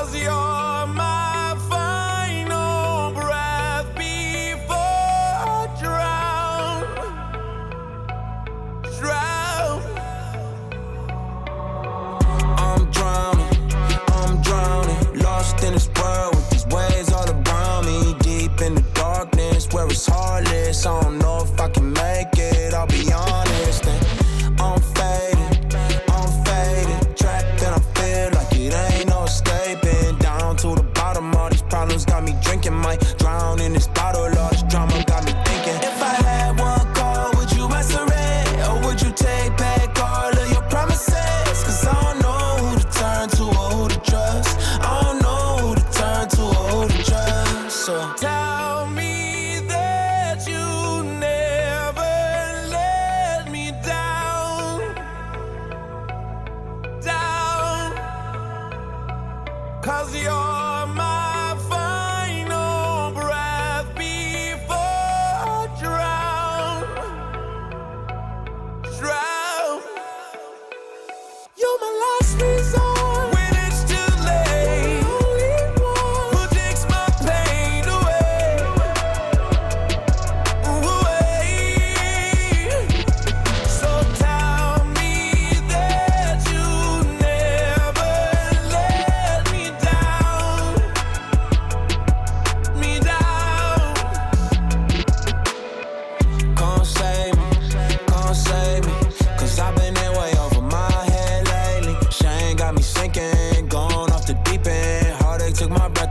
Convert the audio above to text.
'Cause you're my final breath before I drown. I'm drowning, lost in this world with these waves all around me. Deep in the darkness where it's heartless. I don't know if I can make it, I'll be honest. And I'm faded, trapped and I feel like it ain't no escaping. Down to the bottom, all these problems got me drinking. Might drown in this bottle, all this drama got me thinking. If I had one call, would you answer it? Or would you take back all of your promises? 'Cause I don't know who to turn to or who to trust. I don't know who to turn to or who to trust. So tell me that you never let me down. Down. 'Cause you're my final breath before I drown. You're my last resort when it's too late. The only one who takes my pain away. So tell me that you never let me down. Come save me, 'cause I've been in way over my head lately. Shame got me sinking, going off the deep end. Heartache took my breath